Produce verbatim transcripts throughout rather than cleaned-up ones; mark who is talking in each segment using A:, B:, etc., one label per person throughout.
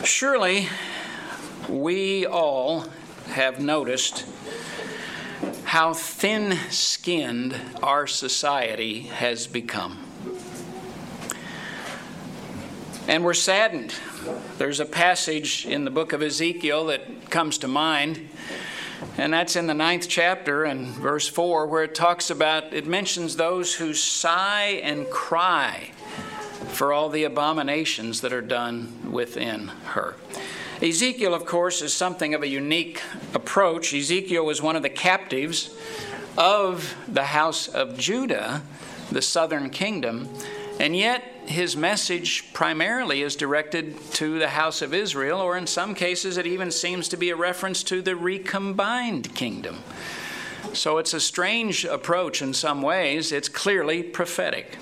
A: Surely we all have noticed how thin-skinned our society has become. And we're saddened. There's a passage in the book of Ezekiel that comes to mind, and that's in the ninth chapter and verse four, where it talks about, it mentions those who sigh and cry for all the abominations that are done within her. Ezekiel, of course, is something of a unique approach. Ezekiel was one of the captives of the house of Judah, the southern kingdom, and yet his message primarily is directed to the house of Israel, or in some cases it even seems to be a reference to the recombined kingdom. So it's a strange approach in some ways. It's clearly prophetic.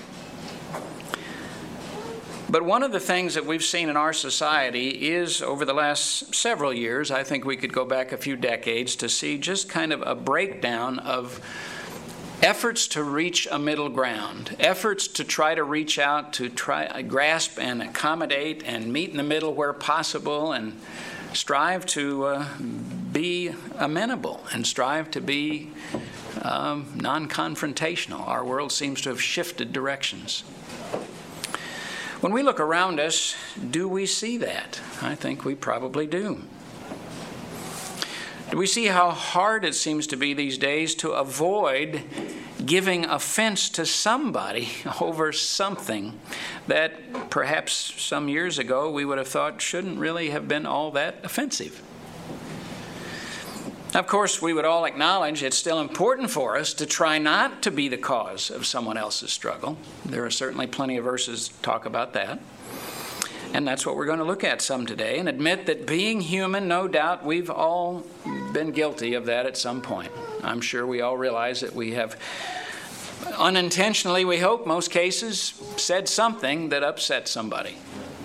A: But one of the things that we've seen in our society is, over the last several years, I think we could go back a few decades to see just kind of a breakdown of efforts to reach a middle ground, efforts to try to reach out, to try grasp and accommodate and meet in the middle where possible, and strive to uh, be amenable and strive to be um, non-confrontational. Our world seems to have shifted directions. When we look around us, do we see that? I think we probably do. Do we see how hard it seems to be these days to avoid giving offense to somebody over something that perhaps some years ago we would have thought shouldn't really have been all that offensive? Of course, we would all acknowledge it's still important for us to try not to be the cause of someone else's struggle. There are certainly plenty of verses that talk about that. And that's what we're going to look at some today, and admit that being human, no doubt, we've all been guilty of that at some point. I'm sure we all realize that we have unintentionally, we hope, most cases, said something that upset somebody.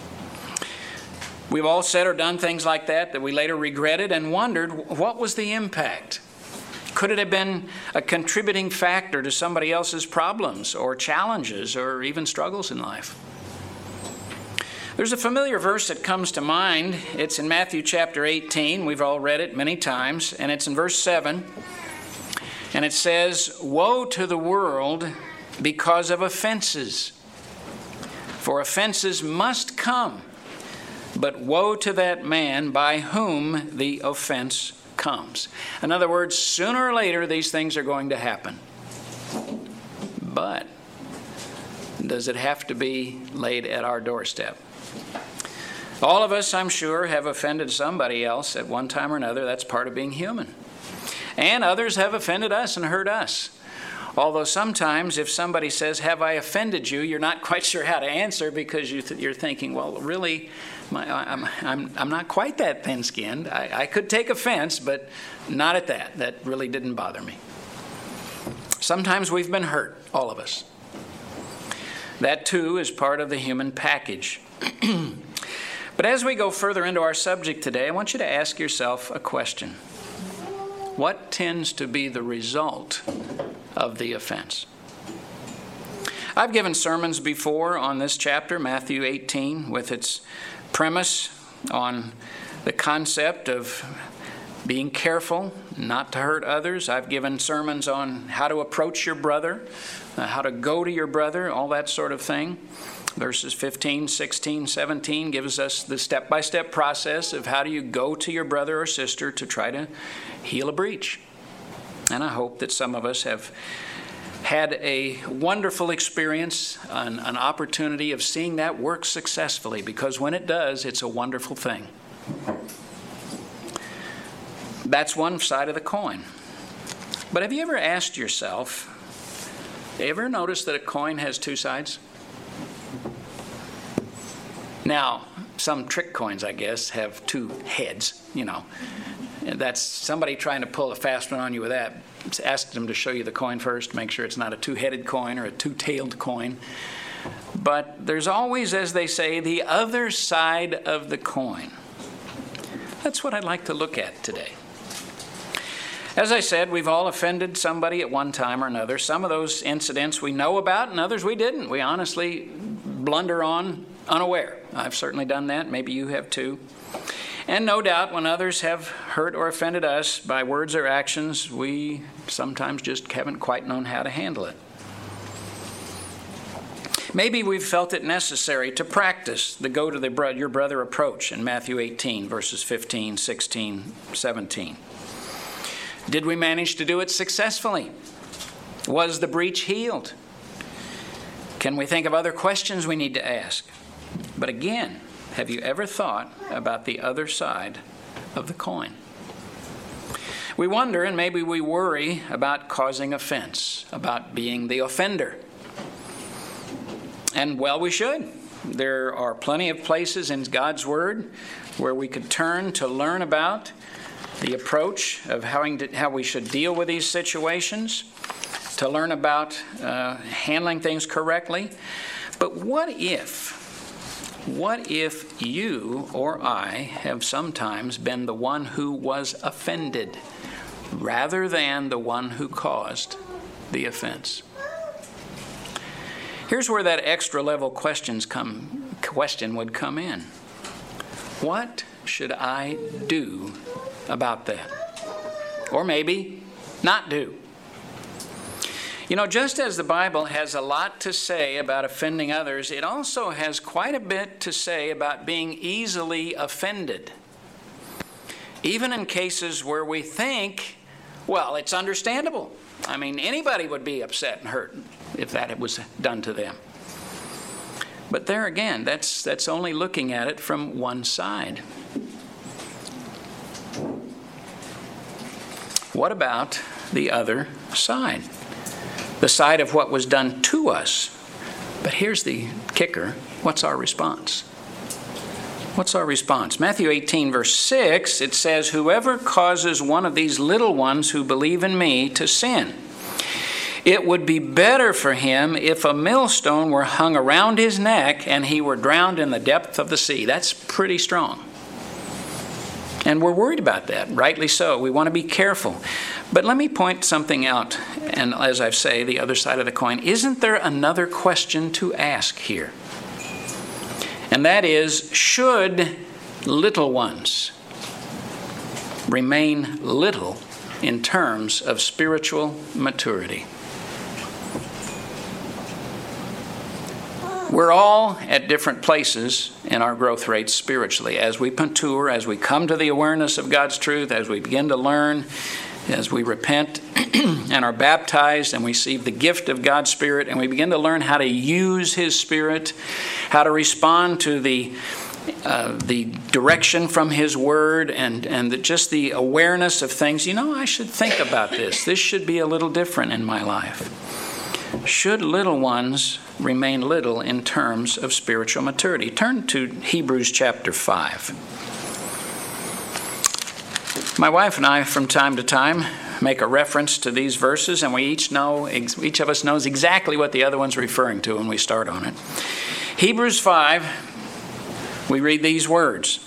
A: We've all said or done things like that that we later regretted and wondered, what was the impact? Could it have been a contributing factor to somebody else's problems or challenges or even struggles in life? There's a familiar verse that comes to mind. It's in Matthew chapter eighteen. We've all read it many times, and it's in verse seven. And it says, "Woe to the world because of offenses, for offenses must come. But woe to that man by whom the offense comes." In other words, sooner or later these things are going to happen. But does it have to be laid at our doorstep? All of us, I'm sure, have offended somebody else at one time or another. That's part of being human. And others have offended us and hurt us. Although sometimes if somebody says, "Have I offended you?" you're not quite sure how to answer, because you th- you're thinking, well, really, my, I'm, I'm, I'm not quite that thin-skinned. I, I could take offense, but not at that. That really didn't bother me. Sometimes we've been hurt, all of us. That, too, is part of the human package. But as we go further into our subject today, I want you to ask yourself a question. What tends to be the result of the offense? I've given sermons before on this chapter, Matthew eighteen, with its premise on the concept of being careful not to hurt others. I've given sermons on how to approach your brother, uh, how to go to your brother, all that sort of thing. Verses fifteen, sixteen, seventeen gives us the step-by-step process of how do you go to your brother or sister to try to heal a breach. And I hope that some of us have had a wonderful experience, an, an opportunity of seeing that work successfully, because when it does, it's a wonderful thing. That's one side of the coin. But have you ever asked yourself, ever noticed that a coin has two sides? Now, some trick coins, I guess, have two heads, you know. That's somebody trying to pull a fast one on you with that. Ask them to show you the coin first, make sure it's not a two-headed coin or a two-tailed coin. But there's always, as they say, the other side of the coin. That's what I'd like to look at today. As I said, we've all offended somebody at one time or another. Some of those incidents we know about and others we didn't. We honestly blunder on unaware. I've certainly done that. Maybe you have too. And no doubt when others have hurt or offended us by words or actions, we sometimes just haven't quite known how to handle it. Maybe we've felt it necessary to practice the go to the bro- your brother approach in Matthew eighteen, verses fifteen, sixteen, seventeen. Did we manage to do it successfully? Was the breach healed? Can we think of other questions we need to ask? But again, have you ever thought about the other side of the coin? We wonder, and maybe we worry about causing offense, about being the offender. And well, we should. There are plenty of places in God's Word where we could turn to learn about the approach of how, how we should deal with these situations, to learn about uh, handling things correctly. But what if, what if you or I have sometimes been the one who was offended rather than the one who caused the offense? Here's where that extra level questions come, question would come in. What should I do about that? Or maybe not do. You know, just as the Bible has a lot to say about offending others, it also has quite a bit to say about being easily offended. Even in cases where we think, well, it's understandable. I mean, anybody would be upset and hurt if that was done to them. But there again, that's that's only looking at it from one side. What about the other side? The side of what was done to us. But here's the kicker. What's our response? What's our response? Matthew eighteen, verse six, it says, "Whoever causes one of these little ones who believe in me to sin, it would be better for him if a millstone were hung around his neck and he were drowned in the depth of the sea." That's pretty strong. And we're worried about that, rightly so. We want to be careful. But let me point something out, and as I say, the other side of the coin. Isn't there another question to ask here? And that is, should little ones remain little in terms of spiritual maturity? We're all at different places in our growth rates spiritually. As we mature, as we come to the awareness of God's truth, as we begin to learn, as we repent and are baptized and receive the gift of God's Spirit, and we begin to learn how to use His Spirit, how to respond to the uh, the direction from His Word, and, and the, just the awareness of things. You know, I should think about this. This should be a little different in my life. Should little ones remain little in terms of spiritual maturity? Turn to Hebrews chapter five. My wife and I, from time to time, make a reference to these verses, and we each know, each of us knows exactly what the other one's referring to when we start on it. Hebrews five, we read these words.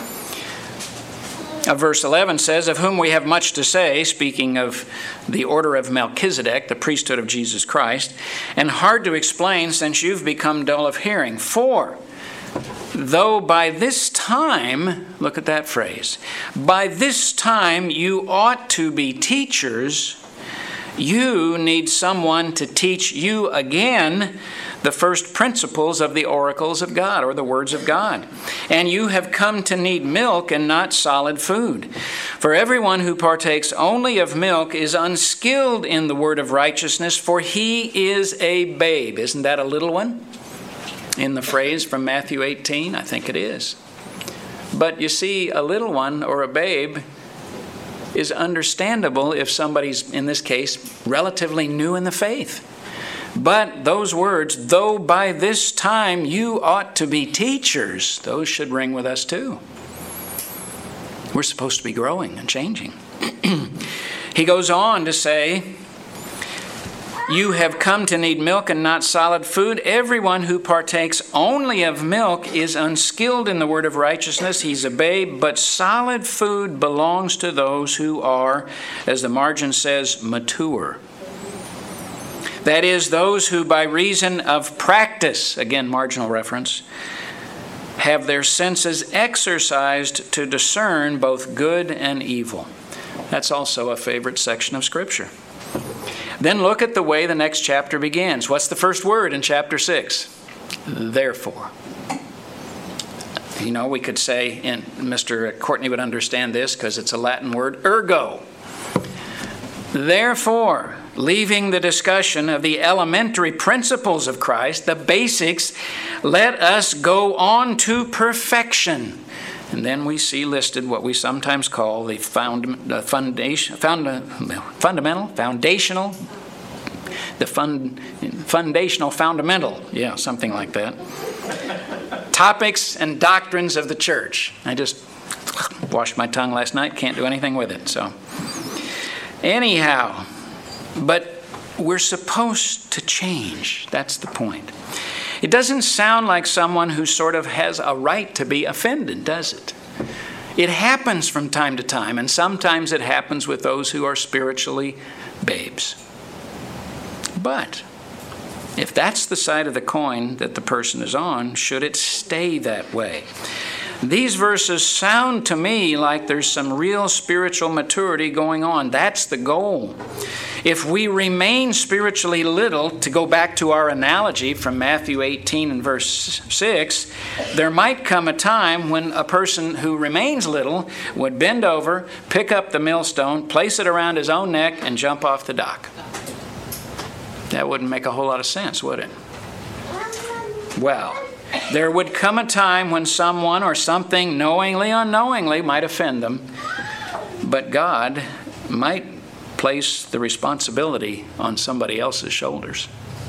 A: Uh, verse eleven says, "Of whom we have much to say," speaking of the order of Melchizedek, the priesthood of Jesus Christ, "and hard to explain since you've become dull of hearing. For though by this time," look at that phrase, "by this time you ought to be teachers, you need someone to teach you again the first principles of the oracles of God," or the words of God. "And you have come to need milk and not solid food. For everyone who partakes only of milk is unskilled in the word of righteousness, for he is a babe." Isn't that a little one? In the phrase from Matthew eighteen, I think it is. But you see, a little one or a babe is understandable if somebody's, in this case, relatively new in the faith. But those words, "though by this time you ought to be teachers," those should ring with us too. We're supposed to be growing and changing. He goes on to say, "You have come to need milk and not solid food. Everyone who partakes only of milk is unskilled in the word of righteousness. He's a babe, but solid food belongs to those who are," as the margin says, "mature. That is, those who by reason of practice," again, marginal reference, have their senses exercised to discern both good and evil. That's also a favorite section of Scripture. Then look at the way the next chapter begins. What's the first word in chapter six? Therefore. You know, we could say, and Mister Courtney would understand this because it's a Latin word, ergo. Therefore, leaving the discussion of the elementary principles of Christ, the basics, let us go on to perfection. And then we see listed what we sometimes call the found, the foundation, found, fundamental, foundational, the fund, foundational, fundamental, yeah, something like that. Topics and doctrines of the church. I just washed my tongue last night, can't do anything with it. So, anyhow, but we're supposed to change. That's the point. It doesn't sound like someone who sort of has a right to be offended, does it? It happens from time to time, and sometimes it happens with those who are spiritually babes. But if that's the side of the coin that the person is on, should it stay that way? These verses sound to me like there's some real spiritual maturity going on. That's the goal. If we remain spiritually little, to go back to our analogy from Matthew eighteen and verse six, there might come a time when a person who remains little would bend over, pick up the millstone, place it around his own neck, and jump off the dock. That wouldn't make a whole lot of sense, would it? Well, there would come a time when someone or something, knowingly or unknowingly, might offend them, but God might place the responsibility on somebody else's shoulders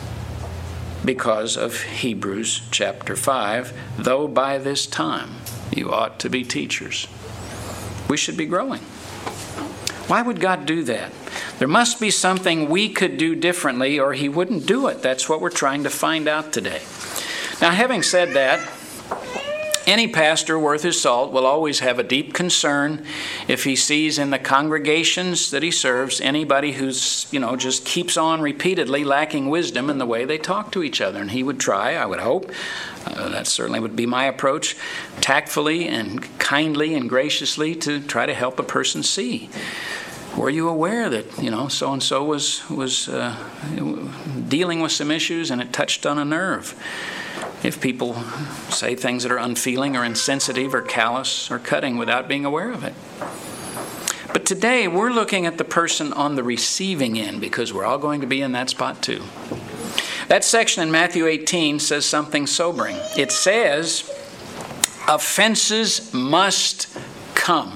A: because of Hebrews chapter five, though by this time you ought to be teachers. We should be growing. Why would God do that? There must be something we could do differently, or He wouldn't do it. That's what we're trying to find out today. Now, having said that, any pastor worth his salt will always have a deep concern if he sees in the congregations that he serves anybody who's, you know, just keeps on repeatedly lacking wisdom in the way they talk to each other. And he would try, I would hope, uh, that certainly would be my approach, tactfully and kindly and graciously to try to help a person see. Were you aware that, you know, so-and-so was, was uh, dealing with some issues and it touched on a nerve? If people say things that are unfeeling or insensitive or callous or cutting without being aware of it. But today we're looking at the person on the receiving end because we're all going to be in that spot too. That section in Matthew eighteen says something sobering. It says, offenses must come.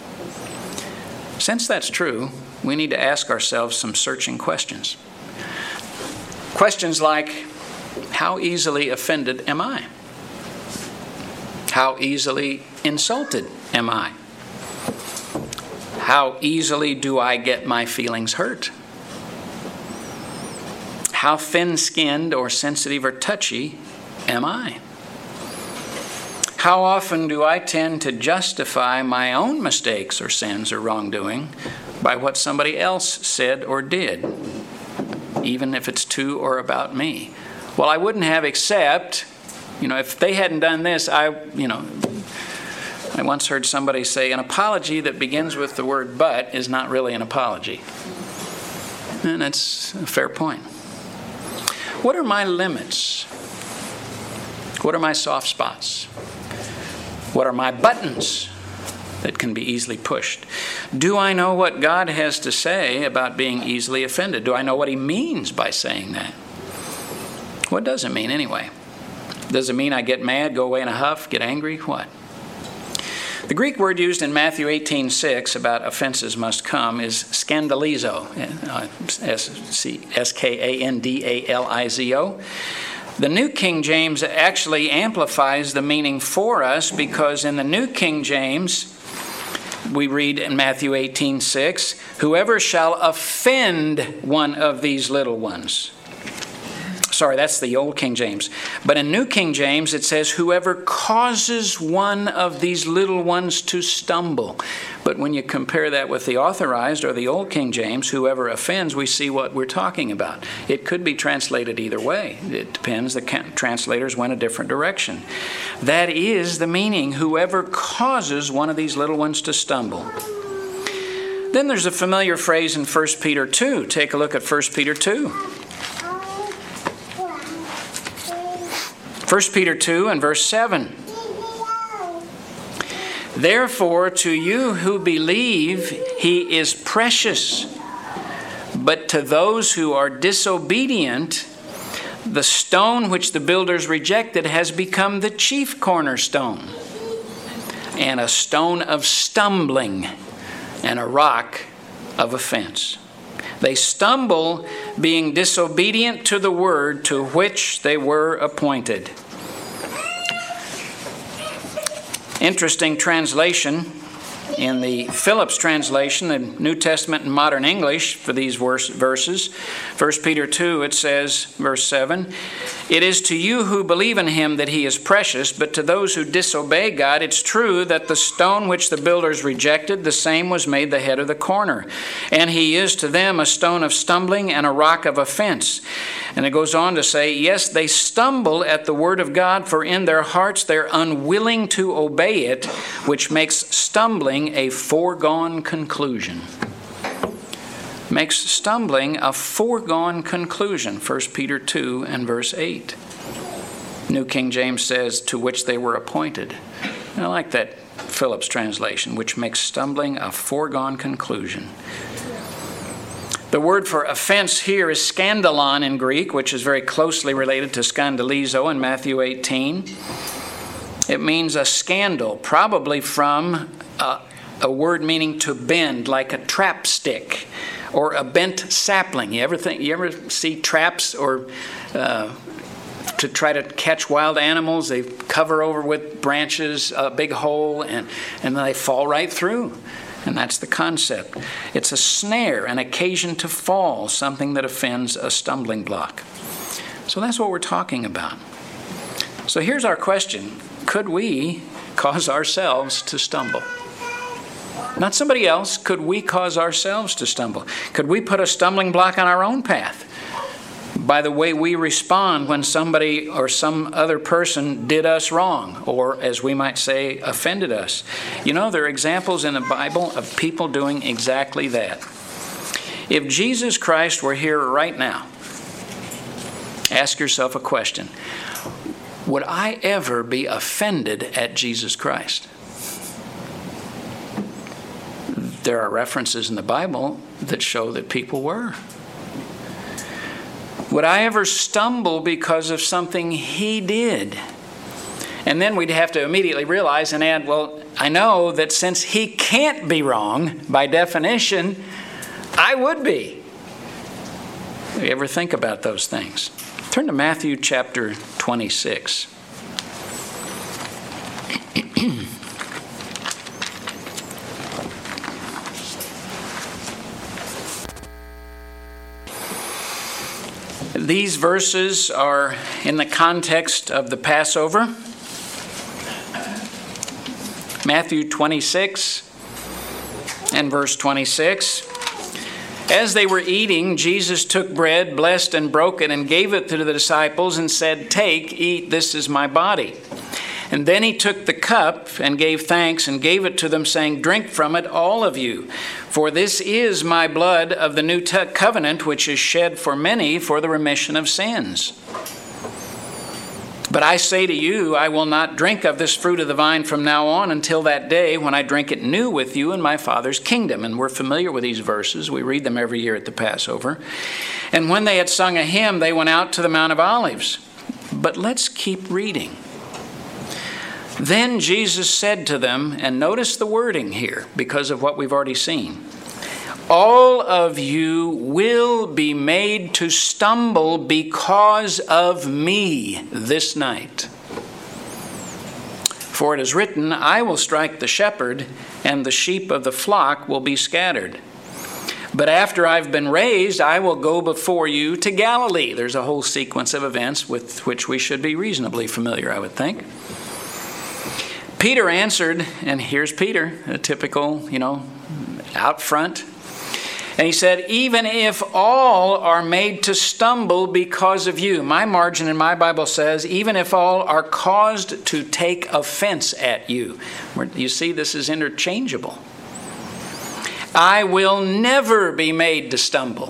A: Since that's true, we need to ask ourselves some searching questions. Questions like, how easily offended am I? How easily insulted am I? How easily do I get my feelings hurt? How thin-skinned or sensitive or touchy am I? How often do I tend to justify my own mistakes or sins or wrongdoing by what somebody else said or did, even if it's to or about me? Well, I wouldn't have except, you know, if they hadn't done this, I, you know, I once heard somebody say, an apology that begins with the word but is not really an apology. And that's a fair point. What are my limits? What are my soft spots? What are my buttons that can be easily pushed? Do I know what God has to say about being easily offended? Do I know what He means by saying that? What does it mean anyway? Does it mean I get mad, go away in a huff, get angry? What? The Greek word used in Matthew eighteen six about offenses must come is scandalizo, S K A N D A L I Z O. The New King James actually amplifies the meaning for us because in the New King James, we read in Matthew eighteen six, whoever shall offend one of these little ones. Sorry, that's the old King James. But in New King James, it says, whoever causes one of these little ones to stumble. But when you compare that with the Authorized or the old King James, whoever offends, we see what we're talking about. It could be translated either way. It depends. The translators went a different direction. That is the meaning, whoever causes one of these little ones to stumble. Then there's a familiar phrase in First Peter two. Take a look at First Peter two. First Peter two and verse seven. Therefore, to you who believe, he is precious. But to those who are disobedient, the stone which the builders rejected has become the chief cornerstone, and a stone of stumbling, and a rock of offense. They stumble, being disobedient to the word to which they were appointed. Interesting translation in the Phillips translation, the New Testament in modern English for these verse, verses. First Peter two, it says, verse seven, it is to you who believe in him that he is precious, but to those who disobey God, it's true that the stone which the builders rejected, the same was made the head of the corner. And he is to them a stone of stumbling and a rock of offense. And it goes on to say, yes, they stumble at the word of God, for in their hearts they're unwilling to obey it, which makes stumbling a foregone conclusion. Makes stumbling a foregone conclusion. First Peter two and verse eight. New King James says, to which they were appointed. I like that Phillips translation, which makes stumbling a foregone conclusion. The word for offense here is scandalon in Greek, which is very closely related to scandalizo in Matthew eighteen. It means a scandal, probably from a, a word meaning to bend, like a trap stick or a bent sapling. You ever think? You ever see traps or uh, to try to catch wild animals? They cover over with branches, a big hole, and and they fall right through. And that's the concept. It's a snare, an occasion to fall, something that offends, a stumbling block. So that's what we're talking about. So here's our question. Could we cause ourselves to stumble? Not somebody else. Could we cause ourselves to stumble? Could we put a stumbling block on our own path by the way we respond when somebody or some other person did us wrong, or as we might say, offended us? You know, there are examples in the Bible of people doing exactly that. If Jesus Christ were here right now, ask yourself a question. Would I ever be offended at Jesus Christ? There are references in the Bible that show that people were. Would I ever stumble because of something he did? And then we'd have to immediately realize and add, well, I know that since he can't be wrong, by definition, I would be. Do you ever think about those things? Turn to Matthew chapter twenty-six. These verses are in the context of the Passover. Matthew twenty-six and verse twenty-six. As they were eating, Jesus took bread, blessed and broke it, and gave it to the disciples and said, "Take, eat, this is my body." And then he took the cup and gave thanks and gave it to them, saying, "Drink from it, all of you. For this is my blood of the new t- covenant, which is shed for many for the remission of sins. But I say to you, I will not drink of this fruit of the vine from now on until that day when I drink it new with you in my Father's kingdom." And we're familiar with these verses. We read them every year at the Passover. And when they had sung a hymn, they went out to the Mount of Olives. But let's keep reading. Then Jesus said to them, and notice the wording here because of what we've already seen, "All of you will be made to stumble because of me this night. For it is written, I will strike the shepherd, and the sheep of the flock will be scattered. But after I've been raised, I will go before you to Galilee. There's a whole sequence of events with which we should be reasonably familiar, I would think. Peter answered, and here's Peter, a typical, you know, out front. And he said, even if all are made to stumble because of you. My margin in my Bible says, even if all are caused to take offense at you. You see, this is interchangeable. I will never be made to stumble.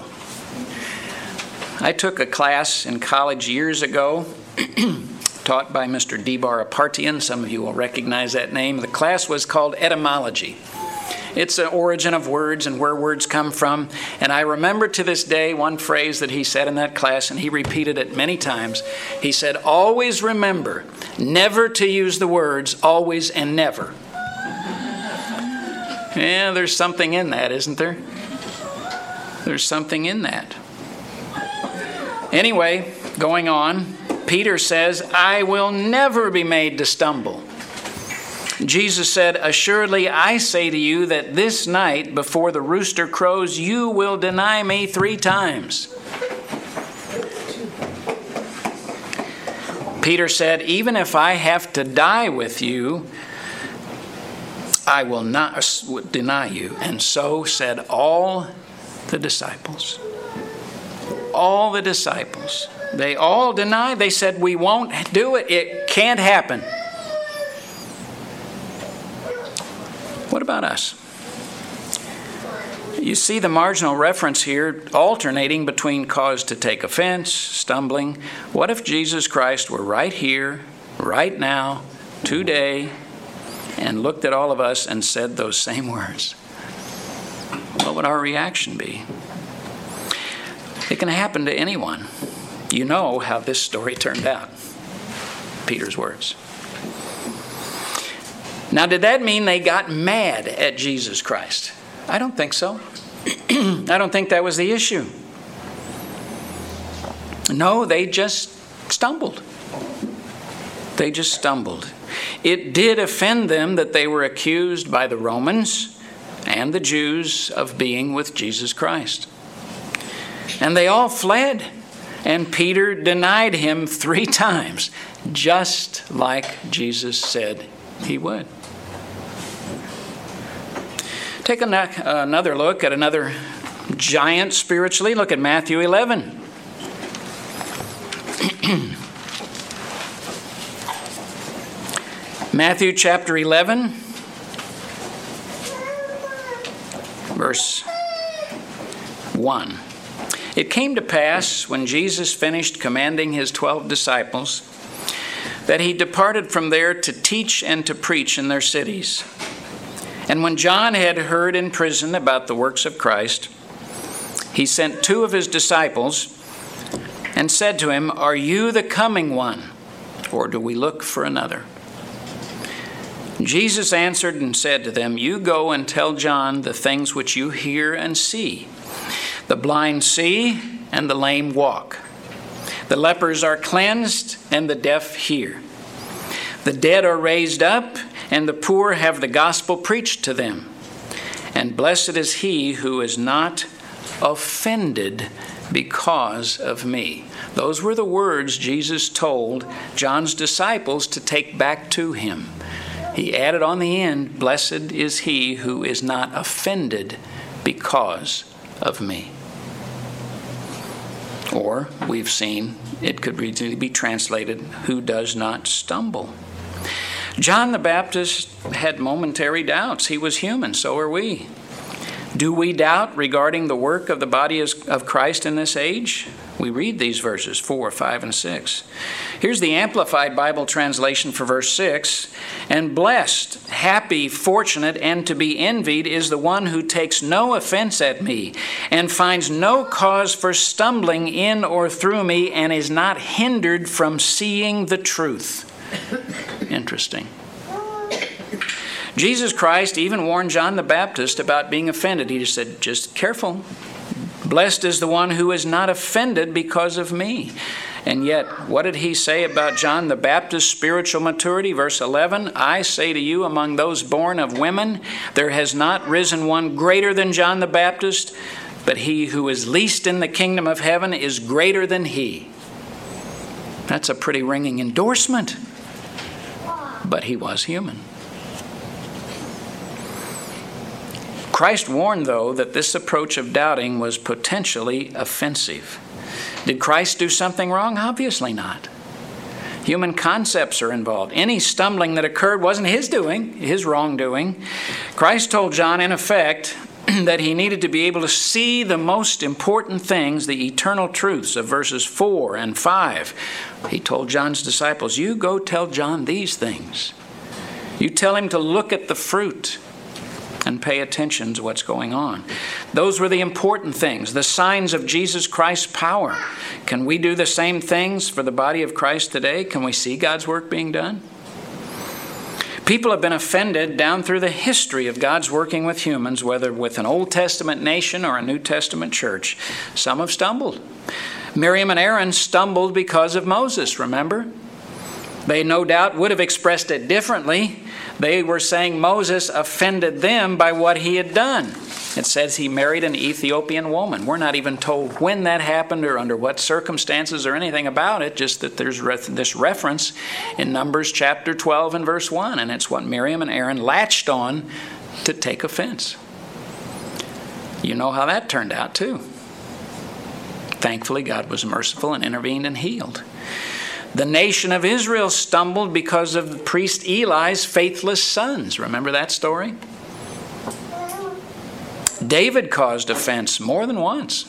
A: I took a class in college years ago, taught by Mister Debar Apartian. Some of you will recognize that name. The class was called Etymology. It's the origin of words and where words come from. And I remember to this day one phrase that he said in that class, and he repeated it many times. He said, always remember never to use the words always and never. Yeah, there's something in that, isn't there? There's something in that. Anyway, going on, Peter says, I will never be made to stumble. Jesus said, assuredly, I say to you that this night before the rooster crows, you will deny me three times. Peter said, even if I have to die with you, I will not deny you. And so said all the disciples. All the disciples. They all denied. They said, we won't do it. It can't happen. What about us? You see the marginal reference here alternating between cause to take offense, stumbling. What if Jesus Christ were right here, right now, today, and looked at all of us and said those same words? What would our reaction be? It can happen to anyone. You know how this story turned out. Peter's words. Now, did that mean they got mad at Jesus Christ? I don't think so. I don't think that was the issue. No, they just stumbled. They just stumbled. It did offend them that they were accused by the Romans and the Jews of being with Jesus Christ. And they all fled. And Peter denied him three times, just like Jesus said he would. Take another look at another giant spiritually. Look at Matthew eleven. Matthew chapter eleven, verse one. It came to pass, when Jesus finished commanding his twelve disciples, that he departed from there to teach and to preach in their cities. And when John had heard in prison about the works of Christ, he sent two of his disciples and said to him, are you the coming one, or do we look for another? Jesus answered and said to them, you go and tell John the things which you hear and see. The blind see, and the lame walk. The lepers are cleansed, and the deaf hear. The dead are raised up, and the poor have the gospel preached to them. And blessed is he who is not offended because of me. Those were the words Jesus told John's disciples to take back to him. He added on the end, blessed is he who is not offended because of me. Or we've seen it could be translated, who does not stumble. John the Baptist had momentary doubts. He was human, so are we. Do we doubt regarding the work of the body of Christ in this age? We read these verses, four, five, and six. Here's the Amplified Bible translation for verse six. And blessed, happy, fortunate, and to be envied is the one who takes no offense at me, and finds no cause for stumbling in or through me, and is not hindered from seeing the truth. Interesting. Jesus Christ even warned John the Baptist about being offended. He just said, just careful. Blessed is the one who is not offended because of me. And yet, what did he say about John the Baptist's spiritual maturity? Verse eleven, I say to you, among those born of women, there has not risen one greater than John the Baptist, but he who is least in the kingdom of heaven is greater than he. That's a pretty ringing endorsement. But he was human. Christ warned, though, that this approach of doubting was potentially offensive. Did Christ do something wrong? Obviously not. Human concepts are involved. Any stumbling that occurred wasn't his doing, his wrongdoing. Christ told John, in effect, that he needed to be able to see the most important things, the eternal truths of verses four and five. He told John's disciples, you go tell John these things. You tell him to look at the fruit and pay attention to what's going on. Those were the important things, the signs of Jesus Christ's power. Can we do the same things for the body of Christ today? Can we see God's work being done? People have been offended down through the history of God's working with humans, whether with an Old Testament nation or a New Testament church. Some have stumbled. Miriam and Aaron stumbled because of Moses, remember? They no doubt would have expressed it differently. They were saying Moses offended them by what he had done. It says he married an Ethiopian woman. We're not even told when that happened or under what circumstances or anything about it, just that there's this reference in Numbers chapter twelve and verse one, and it's what Miriam and Aaron latched on to take offense. You know how that turned out too. Thankfully, God was merciful and intervened and healed. The nation of Israel stumbled because of priest Eli's faithless sons. Remember that story? David caused offense more than once.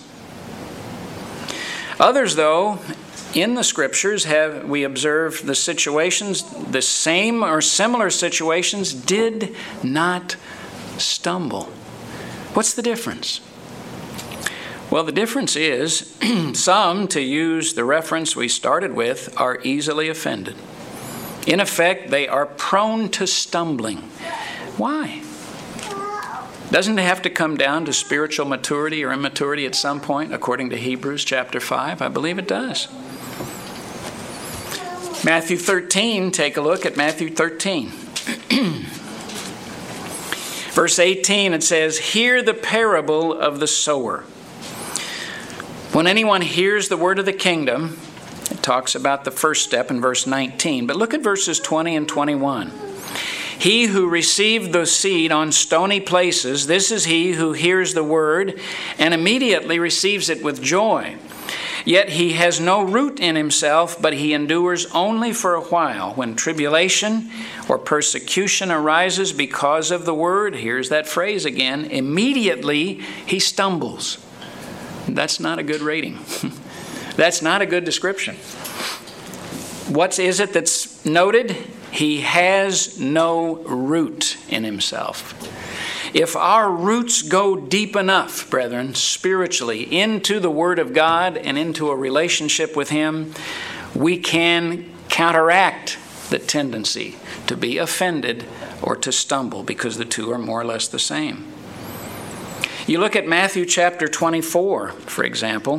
A: Others, though, in the scriptures have we observe the situations, the same or similar situations did not stumble. What's the difference? Well, the difference is some, to use the reference we started with, are easily offended. In effect, they are prone to stumbling. Why? Doesn't it have to come down to spiritual maturity or immaturity at some point, according to Hebrews chapter five? I believe it does. Matthew thirteen, take a look at Matthew thirteen. Verse eighteen, it says, "Hear the parable of the sower. When anyone hears the word of the kingdom," it talks about the first step in verse nineteen, but look at verses twenty and twenty-one. "He who received the seed on stony places, this is he who hears the word and immediately receives it with joy. Yet he has no root in himself, but he endures only for a while. When tribulation or persecution arises because of the word," here's that phrase again, "immediately he stumbles." That's not a good rating. That's not a good description. What is it that's noted? He has no root in himself. If our roots go deep enough, brethren, spiritually, into the Word of God and into a relationship with Him, we can counteract the tendency to be offended or to stumble, because the two are more or less the same. You look at Matthew chapter twenty-four, for example,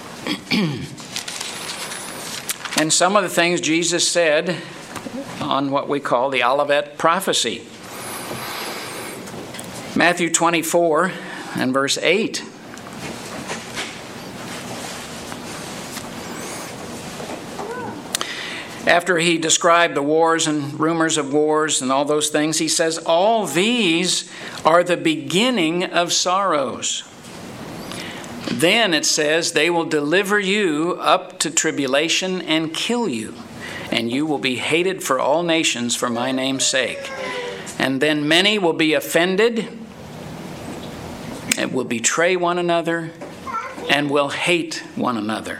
A: and some of the things Jesus said on what we call the Olivet prophecy. Matthew twenty-four and verse eight. After he described the wars and rumors of wars and all those things, he says, "All these are the beginning of sorrows. Then," it says, "they will deliver you up to tribulation and kill you, and you will be hated for all nations for my name's sake. And then many will be offended and will betray one another and will hate one another.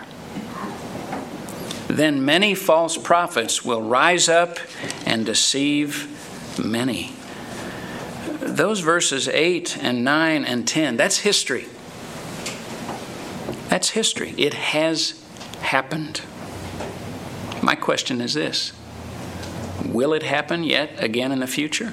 A: Then many false prophets will rise up and deceive many." Those verses eight and nine and ten, that's history. That's history. It has happened. My question is this: will it happen yet again in the future?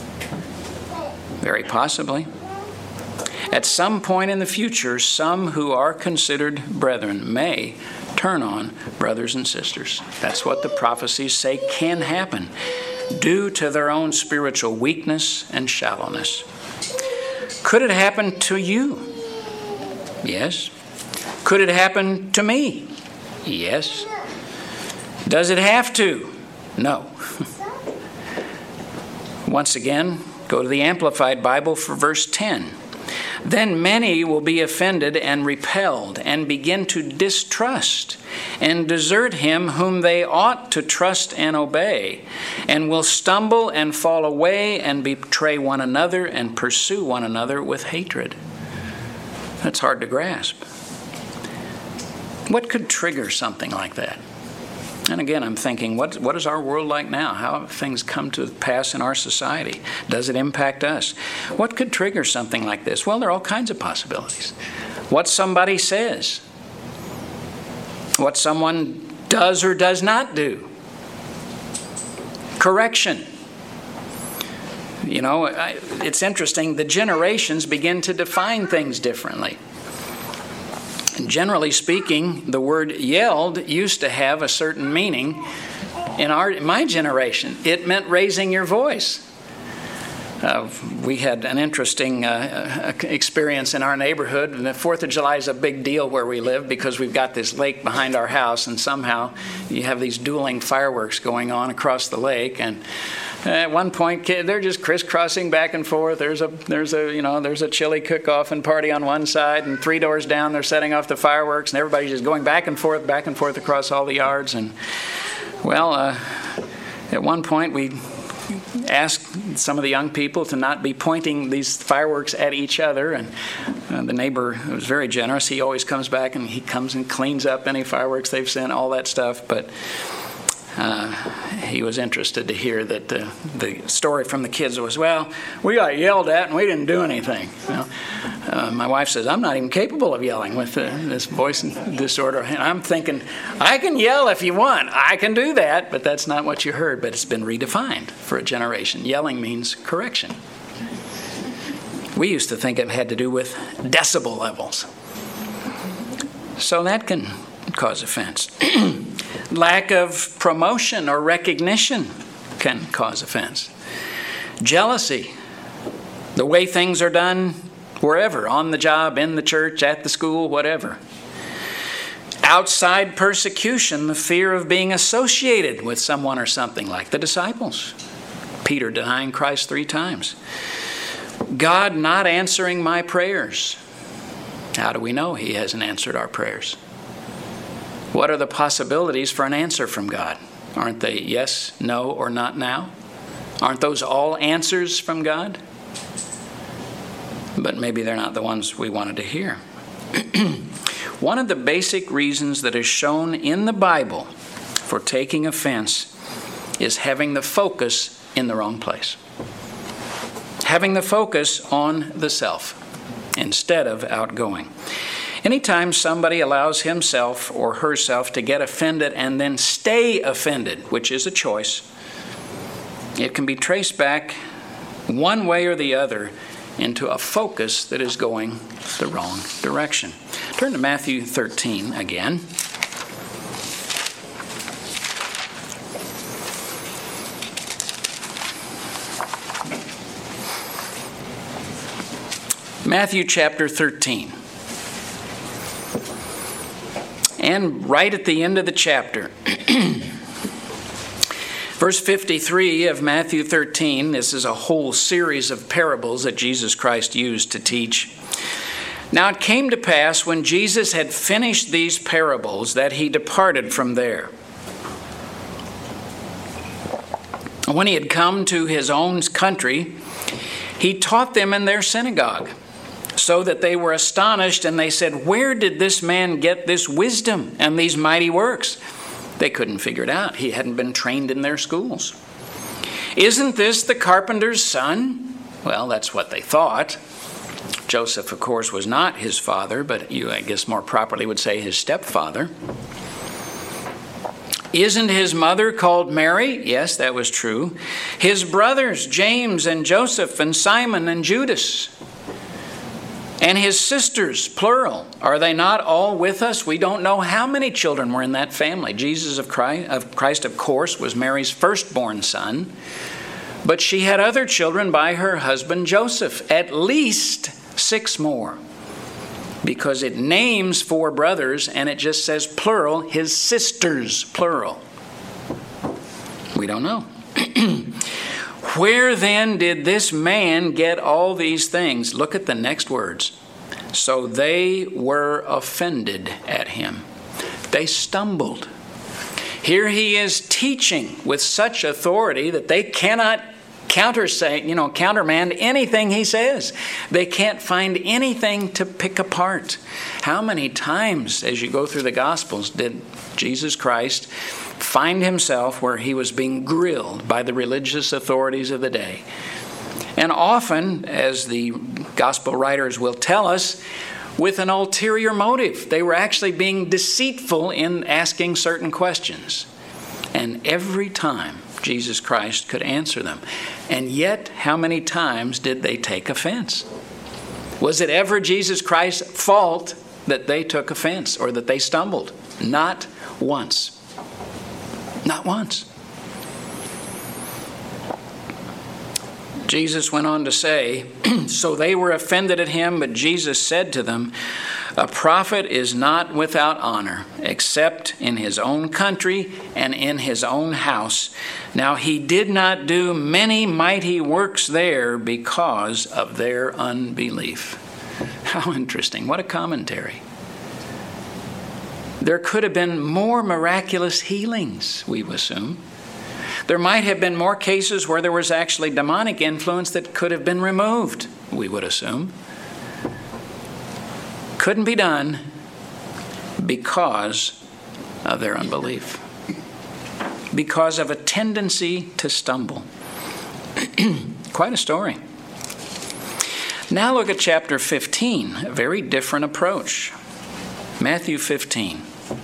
A: Very possibly. At some point in the future, some who are considered brethren may turn on brothers and sisters. That's what the prophecies say can happen, due to their own spiritual weakness and shallowness. Could it happen to you? Yes. Could it happen to me? Yes. Does it have to? No. Once again, go to the Amplified Bible for verse ten. Then many will be offended and repelled and begin to distrust and desert him whom they ought to trust and obey, and will stumble and fall away and betray one another and pursue one another with hatred. That's hard to grasp. What could trigger something like that? And again, I'm thinking, what, what is our world like now? How have things come to pass in our society? Does it impact us? What could trigger something like this? Well, there are all kinds of possibilities. What somebody says. What someone does or does not do. Correction. You know, I, it's interesting. The generations begin to define things differently. Generally speaking, the word yelled used to have a certain meaning in our in my generation. It meant raising your voice. Uh, we had an interesting uh, experience in our neighborhood. And the fourth of July is a big deal where we live because we've got this lake behind our house, and somehow you have these dueling fireworks going on across the lake. And at one point, they're just crisscrossing back and forth. There's a there's a you know there's a chili cook-off and party on one side, and three doors down, they're setting off the fireworks, and everybody's just going back and forth, back and forth across all the yards. And well, uh, at one point, we asked some of the young people to not be pointing these fireworks at each other, and uh, the neighbor was very generous. He always comes back and he comes and cleans up any fireworks they've sent, all that stuff, but. Uh, he was interested to hear that the, the story from the kids was, well, we got yelled at and we didn't do anything. You know? uh, my wife says, I'm not even capable of yelling with uh, this voice disorder. And I'm thinking, I can yell if you want. I can do that, but that's not what you heard. But it's been redefined for a generation. Yelling means correction. We used to think it had to do with decibel levels. So that can cause offense. Lack of promotion or recognition can cause offense. Jealousy, the way things are done wherever, on the job, in the church, at the school, whatever. Outside persecution, the fear of being associated with someone or something, like the disciples. Peter denying Christ three times. God not answering my prayers. How do we know he hasn't answered our prayers? What are the possibilities for an answer from God? Aren't they yes, no, or not now? Aren't those all answers from God? But maybe they're not the ones we wanted to hear. One of the basic reasons that is shown in the Bible for taking offense is having the focus in the wrong place. Having the focus on the self instead of outgoing. Anytime somebody allows himself or herself to get offended and then stay offended, which is a choice, it can be traced back one way or the other into a focus that is going the wrong direction. Turn to Matthew thirteen again. Matthew chapter thirteen. And right at the end of the chapter, verse fifty-three of Matthew thirteen, this is a whole series of parables that Jesus Christ used to teach. Now it came to pass when Jesus had finished these parables that he departed from there. When he had come to his own country, he taught them in their synagogue, so that they were astonished, and they said, "Where did this man get this wisdom and these mighty works?" They couldn't figure it out. He hadn't been trained in their schools. "Isn't this the carpenter's son?" Well, that's what they thought. Joseph, of course, was not his father, but you, I guess, more properly would say his stepfather. "Isn't his mother called Mary?" Yes, that was true. "His brothers, James and Joseph and Simon and Judas. And his sisters, plural, are they not all with us?" We don't know how many children were in that family. Jesus of Christ, of Christ, of course, was Mary's firstborn son. But she had other children by her husband Joseph, at least six more. because it names four brothers and it just says plural, his sisters, plural. We don't know. Where then did this man get all these things? Look at the next words. So they were offended at him. They stumbled. Here he is teaching with such authority that they cannot counter say, you know, countermand anything he says. They can't find anything to pick apart. How many times as you go through the Gospels did Jesus Christ find himself where he was being grilled by the religious authorities of the day? And often, as the Gospel writers will tell us, with an ulterior motive. They were actually being deceitful in asking certain questions. And every time Jesus Christ could answer them. And yet, how many times did they take offense? Was it ever Jesus Christ's fault that they took offense or that they stumbled? Not once. Not once. Jesus went on to say, so they were offended at him, but Jesus said to them, a prophet is not without honor, except in his own country and in his own house. Now he did not do many mighty works there because of their unbelief. How interesting. What a commentary. There could have been more miraculous healings, we assume. There might have been more cases where there was actually demonic influence that could have been removed, we would assume. Couldn't be done because of their unbelief. Because of a tendency to stumble. Quite a story. Now look at chapter fifteen, a very different approach. Matthew fifteen.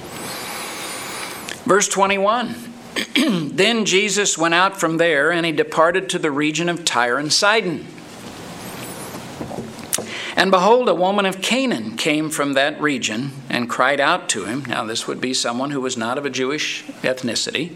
A: Verse twenty-one. Then Jesus went out from there, and he departed to the region of Tyre and Sidon. And behold, a woman of Canaan came from that region and cried out to him. Now this would be someone who was not of a Jewish ethnicity.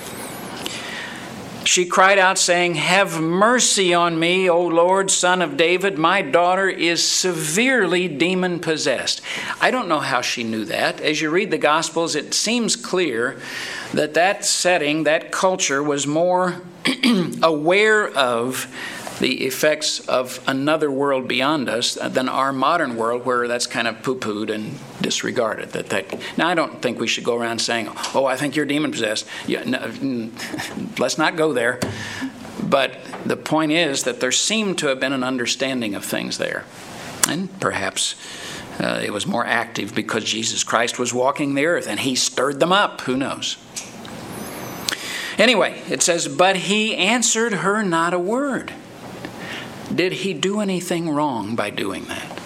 A: She cried out, saying, have mercy on me, O Lord, Son of David. My daughter is severely demon-possessed. I don't know how she knew that. As you read the Gospels, it seems clear that that setting, that culture, was more aware of the effects of another world beyond us than our modern world, where that's kind of poo-pooed and disregarded. That that now, I don't think we should go around saying, "Oh, I think you're demon-possessed." Yeah, no, let's not go there. But the point is that there seemed to have been an understanding of things there, and perhaps uh, it was more active because Jesus Christ was walking the earth and he stirred them up. Who knows? Anyway, it says, "But he answered her not a word." Did he do anything wrong by doing that?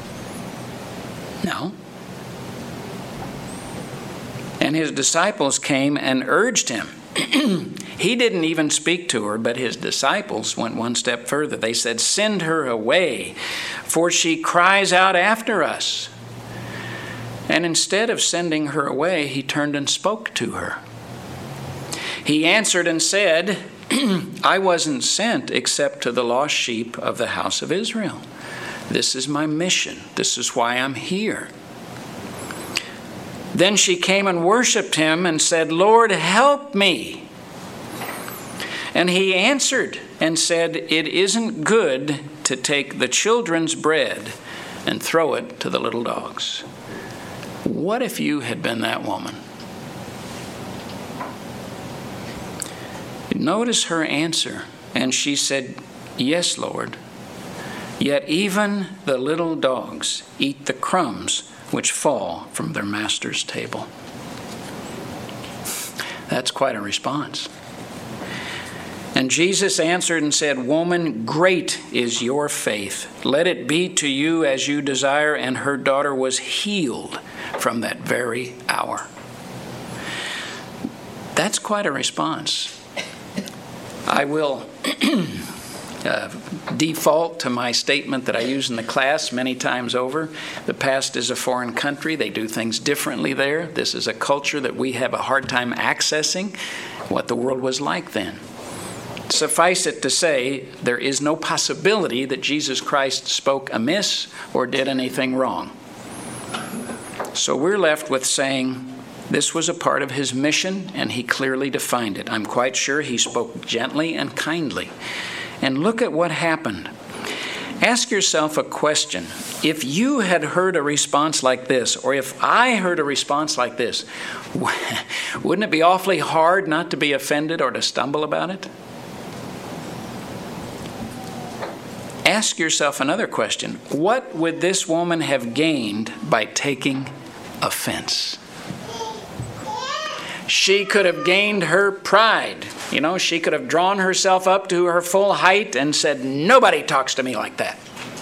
A: No. And his disciples came and urged him. He didn't even speak to her, but his disciples went one step further. They said, "Send her away, for she cries out after us." And instead of sending her away, he turned and spoke to her. He answered and said, I wasn't sent except to the lost sheep of the house of Israel. This is my mission. This is why I'm here. Then she came and worshiped him and said, "Lord, help me." And he answered and said, "It isn't good to take the children's bread and throw it to the little dogs." What if you had been that woman? Notice her answer. And she said, "Yes, Lord. Yet even the little dogs eat the crumbs which fall from their master's table." That's quite a response. And Jesus answered and said, "Woman, great is your faith. Let it be to you as you desire." And her daughter was healed from that very hour. That's quite a response. I will uh, default to my statement that I use in the class many times over. The past is a foreign country. They do things differently there. This is a culture that we have a hard time accessing what the world was like then. Suffice it to say, there is no possibility that Jesus Christ spoke amiss or did anything wrong. So we're left with saying this was a part of his mission, and he clearly defined it. I'm quite sure he spoke gently and kindly. And look at what happened. Ask yourself a question. If you had heard a response like this, or if I heard a response like this, wouldn't it be awfully hard not to be offended or to stumble about it? Ask yourself another question. What would this woman have gained by taking offense? She could have gained her pride. You know, she could have drawn herself up to her full height and said, nobody talks to me like that.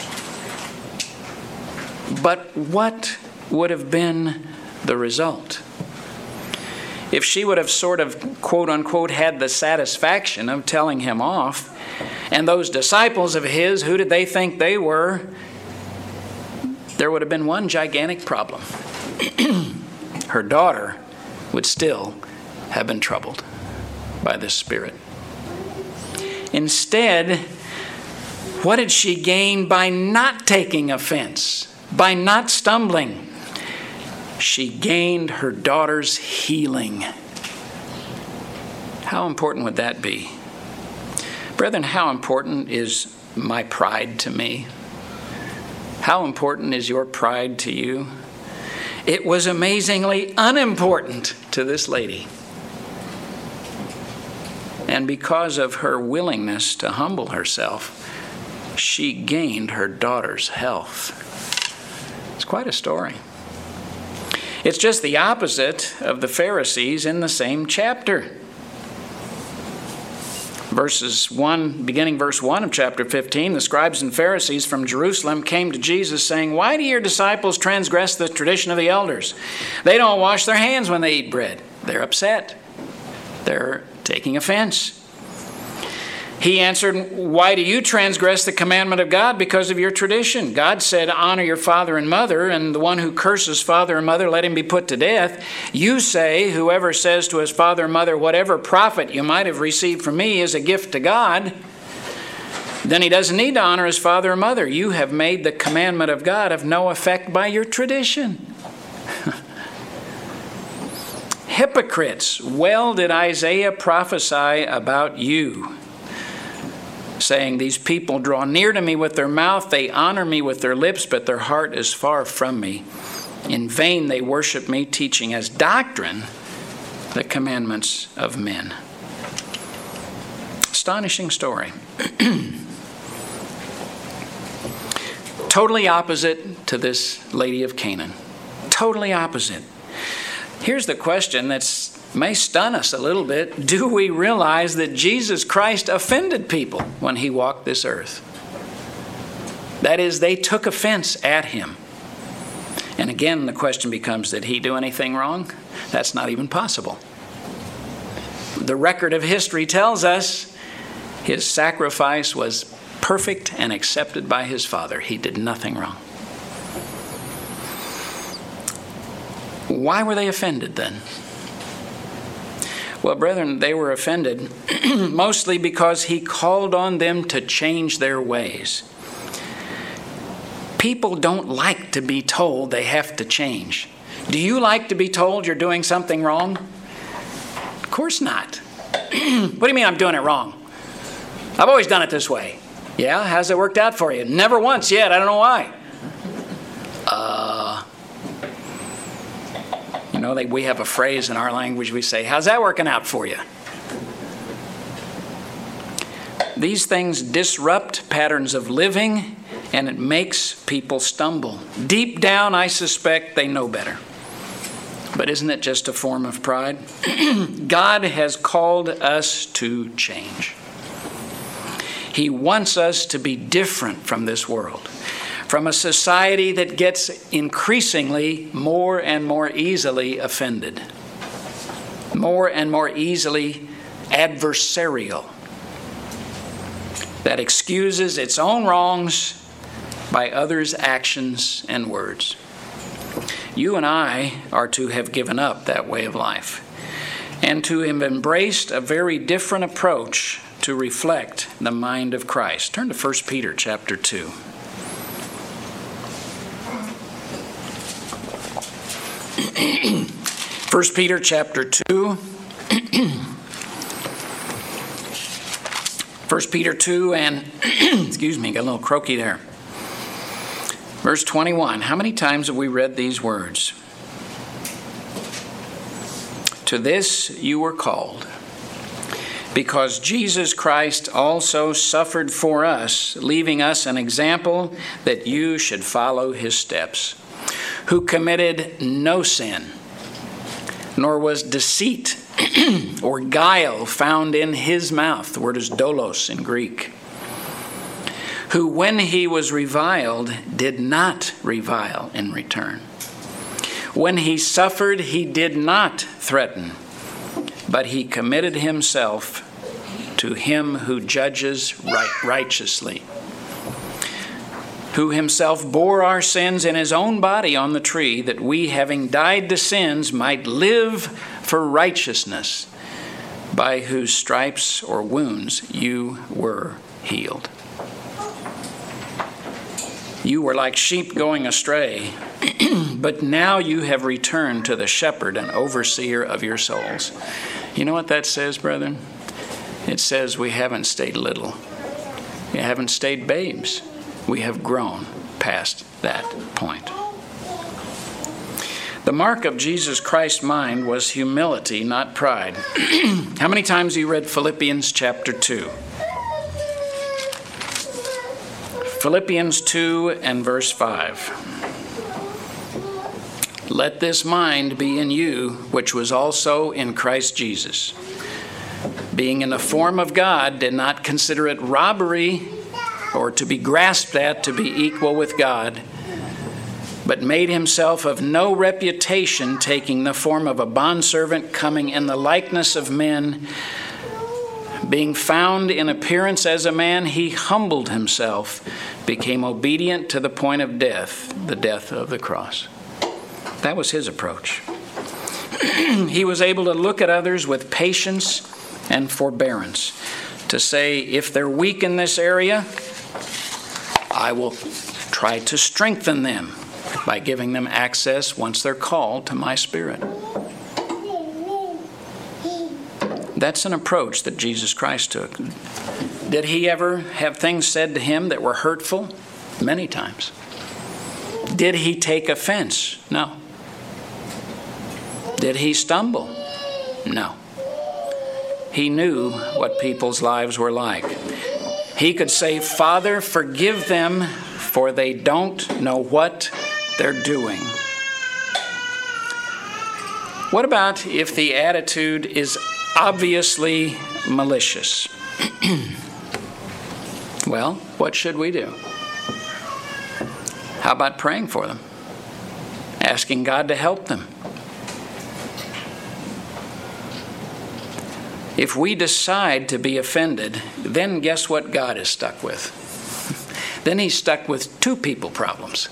A: But what would have been the result? If she would have sort of, quote unquote, had the satisfaction of telling him off, and those disciples of his, who did they think they were? There would have been one gigantic problem. Her daughter would still have been troubled by this spirit. Instead, what did she gain by not taking offense, by not stumbling? She gained her daughter's healing. How important would that be? Brethren, how important is my pride to me? How important is your pride to you? It was amazingly unimportant to this lady. And because of her willingness to humble herself, she gained her daughter's health. It's quite a story. It's just the opposite of the Pharisees in the same chapter. Verses one, beginning verse one of chapter fifteen, the scribes and Pharisees from Jerusalem came to Jesus saying, "Why do your disciples transgress the tradition of the elders? They don't wash their hands when they eat bread." They're upset. They're taking offense. He answered, "Why do you transgress the commandment of God because of your tradition? God said, 'Honor your father and mother,' and the one who curses father and mother, let him be put to death. You say, 'Whoever says to his father and mother, whatever profit you might have received from me is a gift to God,' then he doesn't need to honor his father or mother. You have made the commandment of God of no effect by your tradition." Hypocrites, well did Isaiah prophesy about you, saying, "These people draw near to me with their mouth, they honor me with their lips, but their heart is far from me. In vain they worship me, teaching as doctrine the commandments of men." Astonishing story. Totally opposite to this lady of Canaan. Totally opposite. Here's the question that's may stun us a little bit. Do we realize that Jesus Christ offended people when he walked this earth? That is, they took offense at him. And again, the question becomes, did he do anything wrong? That's not even possible. The record of history tells us his sacrifice was perfect and accepted by his Father. He did nothing wrong. Why were they offended then? Well, brethren, they were offended mostly because he called on them to change their ways. People don't like to be told they have to change. Do you like to be told you're doing something wrong? Of course not. What do you mean I'm doing it wrong? I've always done it this way. Yeah, how's it worked out for you? Never once yet. I don't know why. Uh... You know, they, we have a phrase in our language, we say, "How's that working out for you?" These things disrupt patterns of living, and it makes people stumble. Deep down, I suspect they know better. But isn't it just a form of pride? God has called us to change. He wants us to be different from this world, from a society that gets increasingly more and more easily offended, more and more easily adversarial, that excuses its own wrongs by others' actions and words. You and I are to have given up that way of life and to have embraced a very different approach to reflect the mind of Christ. Turn to First Peter chapter two. First Peter chapter two. First Peter two and, excuse me, got a little croaky there. Verse twenty-one. How many times have we read these words? To this you were called, because Jesus Christ also suffered for us, leaving us an example that you should follow his steps, who committed no sin, nor was deceit or guile found in his mouth. The word is doulos in Greek. Who, when he was reviled, did not revile in return. When he suffered, he did not threaten, but he committed himself to him who judges right, righteously, who himself bore our sins in his own body on the tree, that we, having died to sins, might live for righteousness, by whose stripes or wounds you were healed. You were like sheep going astray, but now you have returned to the shepherd and overseer of your souls. You know what that says, brethren? It says we haven't stayed little. We haven't stayed babes. We have grown past that point. The mark of Jesus Christ's mind was humility, not pride. How many times have you read Philippians chapter two? Philippians two and verse five. Let this mind be in you, which was also in Christ Jesus. Being in the form of God, did not consider it robbery or to be grasped at to be equal with God, but made himself of no reputation, taking the form of a bondservant, coming in the likeness of men. Being found in appearance as a man, he humbled himself, became obedient to the point of death, the death of the cross. That was his approach. He was able to look at others with patience and forbearance, to say, if they're weak in this area, I will try to strengthen them by giving them access once they're called to my Spirit. That's an approach that Jesus Christ took. Did he ever have things said to him that were hurtful? Many times. Did he take offense? No. Did he stumble? No. He knew what people's lives were like. He could say, Father, forgive them, for they don't know what they're doing. What about if the attitude is obviously malicious? Well, what should we do? How about praying for them? Asking God to help them? If we decide to be offended, then guess what God is stuck with? Then he's stuck with two people problems.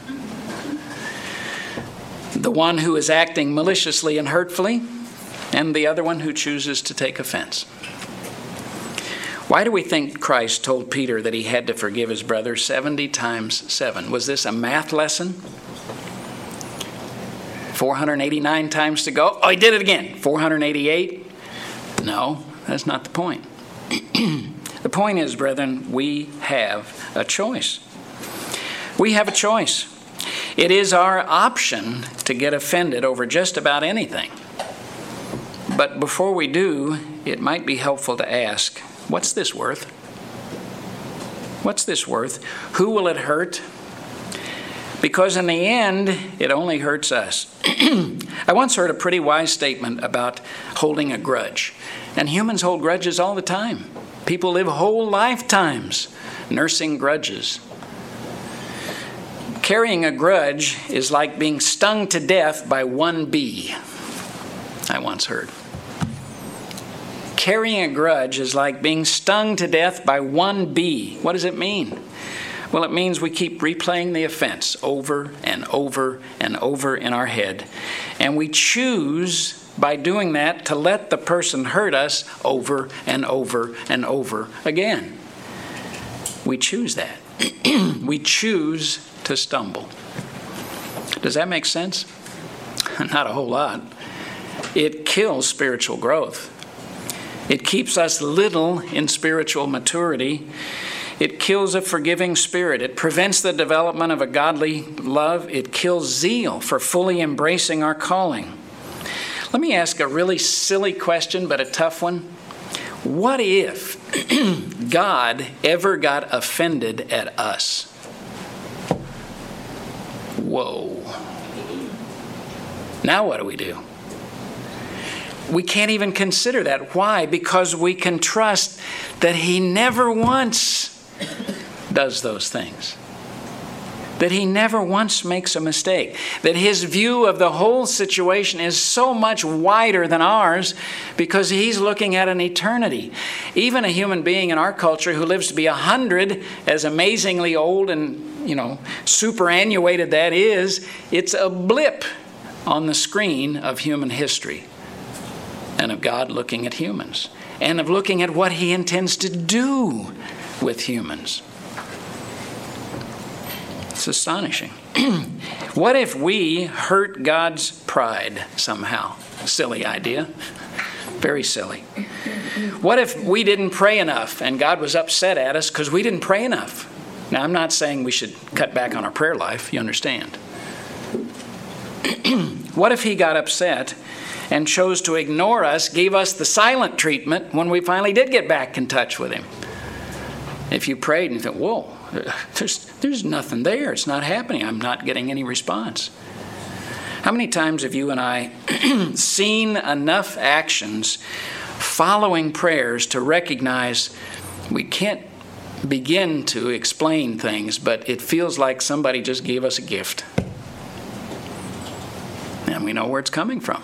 A: The one who is acting maliciously and hurtfully, and the other one who chooses to take offense. Why do we think Christ told Peter that he had to forgive his brother seventy times seven? Was this a math lesson? four hundred eighty-nine times to go. Oh, he did it again. four hundred eighty-eight? No, that's not the point. The point is, brethren, we have a choice. We have a choice. It is our option to get offended over just about anything. But before we do, it might be helpful to ask, what's this worth? What's this worth? Who will it hurt? Because in the end, it only hurts us. I once heard a pretty wise statement about holding a grudge. And humans hold grudges all the time. People live whole lifetimes nursing grudges. Carrying a grudge is like being stung to death by one bee, I once heard. Carrying a grudge is like being stung to death by one bee. What does it mean? Well, it means we keep replaying the offense over and over and over in our head. And we choose, by doing that, to let the person hurt us over and over and over again. We choose that. We choose to stumble. Does that make sense? Not a whole lot. It kills spiritual growth. It keeps us little in spiritual maturity. It kills a forgiving spirit. It prevents the development of a godly love. It kills zeal for fully embracing our calling. Let me ask a really silly question, but a tough one. What if God ever got offended at us? Whoa. Now what do we do? We can't even consider that. Why? Because we can trust that He never once does those things. That He never once makes a mistake. That His view of the whole situation is so much wider than ours because He's looking at an eternity. Even a human being in our culture who lives to be a hundred, as amazingly old and, you know, superannuated that is, it's a blip on the screen of human history. And of God looking at humans. And of looking at what He intends to do with humans. It's astonishing. What if we hurt God's pride somehow? Silly idea. Very silly. What if we didn't pray enough and God was upset at us because we didn't pray enough? Now, I'm not saying we should cut back on our prayer life. You understand? What if He got upset and chose to ignore us, gave us the silent treatment when we finally did get back in touch with Him? If you prayed and you thought, whoa, there's, there's nothing there. It's not happening. I'm not getting any response. How many times have you and I seen enough actions following prayers to recognize we can't begin to explain things, but it feels like somebody just gave us a gift. And we know where it's coming from.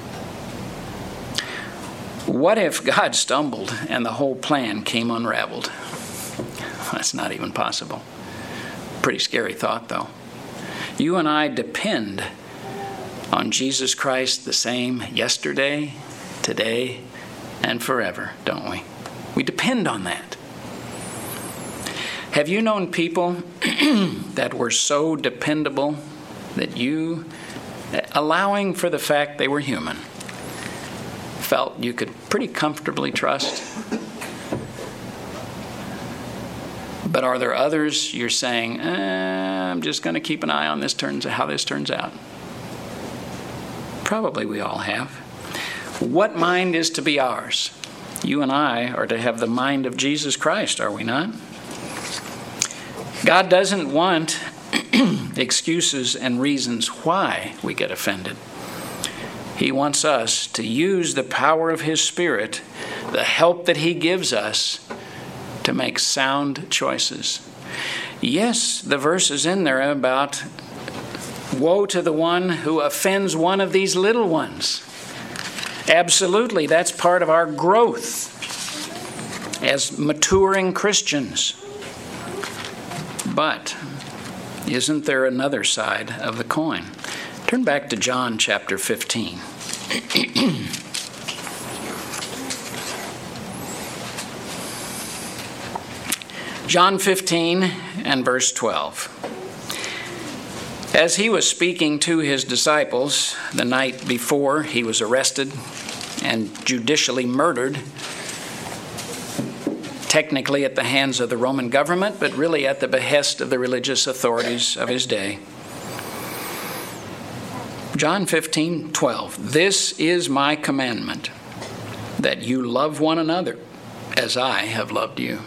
A: What if God stumbled and the whole plan came unraveled? That's not even possible. Pretty scary thought, though. You and I depend on Jesus Christ the same yesterday, today, and forever, don't we? We depend on that. Have you known people that were so dependable that you, allowing for the fact they were human, felt you could pretty comfortably trust? But are there others you're saying, eh, I'm just going to keep an eye on this turns how this turns out? Probably we all have. What mind is to be ours? You and I are to have the mind of Jesus Christ, are we not? God doesn't want excuses and reasons why we get offended. He wants us to use the power of His Spirit, the help that He gives us, to make sound choices. Yes, the verse is in there about woe to the one who offends one of these little ones. Absolutely, that's part of our growth as maturing Christians. But isn't there another side of the coin? Turn back to John chapter fifteen. John fifteen and verse twelve. As He was speaking to His disciples the night before He was arrested and judicially murdered, technically at the hands of the Roman government, but really at the behest of the religious authorities of His day. John fifteen, twelve. This is my commandment, that you love one another as I have loved you.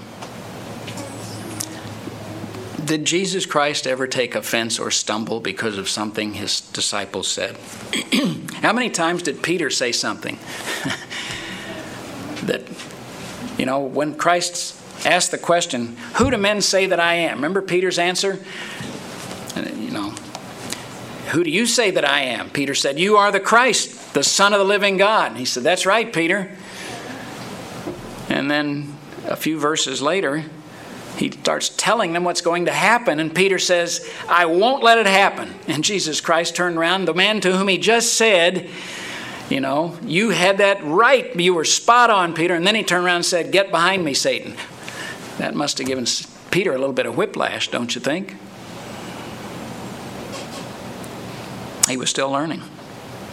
A: Did Jesus Christ ever take offense or stumble because of something His disciples said? How many times did Peter say something that, you know, when Christ asked the question, who do men say that I am? Remember Peter's answer? You know, who do you say that I am? Peter said, you are the Christ, the Son of the living God. And he said, that's right, Peter. And then a few verses later, He starts telling them what's going to happen. And Peter says, I won't let it happen. And Jesus Christ turned around. The man to whom He just said, you know, you had that right. You were spot on, Peter. And then He turned around and said, get behind me, Satan. That must have given Peter a little bit of whiplash, don't you think? He was still learning.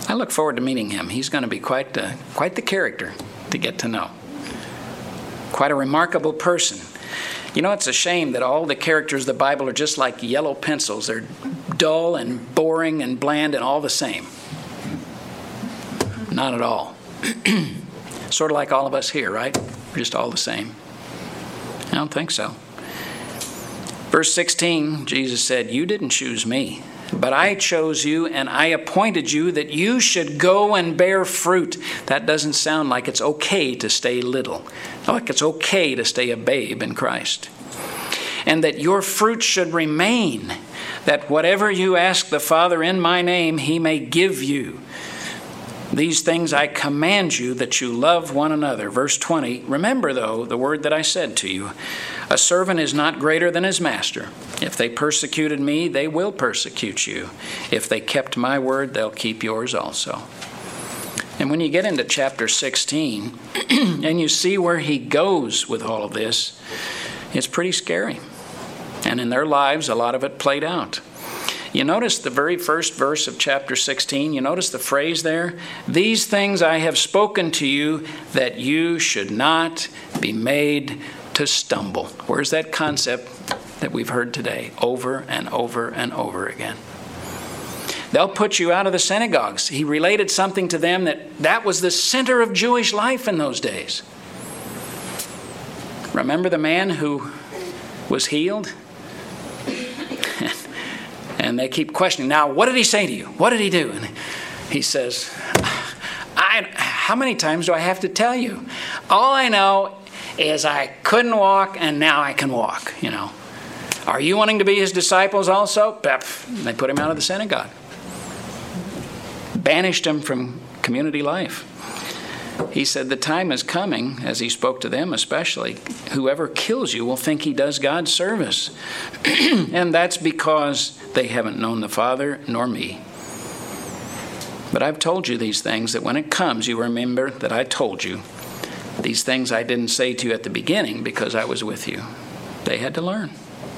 A: I look forward to meeting him. He's going to be quite the, quite the character to get to know. Quite a remarkable person. You know, it's a shame that all the characters of the Bible are just like yellow pencils. They're dull and boring and bland and all the same. Not at all. Sort of like all of us here, right? We're just all the same. I don't think so. Verse sixteen, Jesus said, "You didn't choose me, but I chose you, and I appointed you that you should go and bear fruit." That doesn't sound like it's okay to stay little, like it's okay to stay a babe in Christ. "And that your fruit should remain, that whatever you ask the Father in my name, he may give you. These things I command you, that you love one another." Verse twenty, "Remember, though, the word that I said to you, a servant is not greater than his master. If they persecuted me, they will persecute you. If they kept my word, they'll keep yours also." And when you get into chapter sixteen, and you see where he goes with all of this, it's pretty scary. And in their lives, a lot of it played out. You notice the very first verse of chapter sixteen. You notice the phrase there, "These things I have spoken to you, that you should not be made to stumble." Where's that concept that we've heard today over and over and over again? They'll put you out of the synagogues. He related something to them that that was the center of Jewish life in those days. Remember the man who was healed? And they keep questioning, "Now, what did he say to you? What did he do?" And he says, I, how many times do I have to tell you? All I know is I couldn't walk, and now I can walk, you know. Are you wanting to be his disciples also? They put him out of the synagogue. Banished him from community life. He said, "The time is coming," as he spoke to them especially, "whoever kills you will think he does God's service." And that's because they haven't known the Father nor me. But I've told you these things, that when it comes, you remember that I told you. These things I didn't say to you at the beginning because I was with you. They had to learn.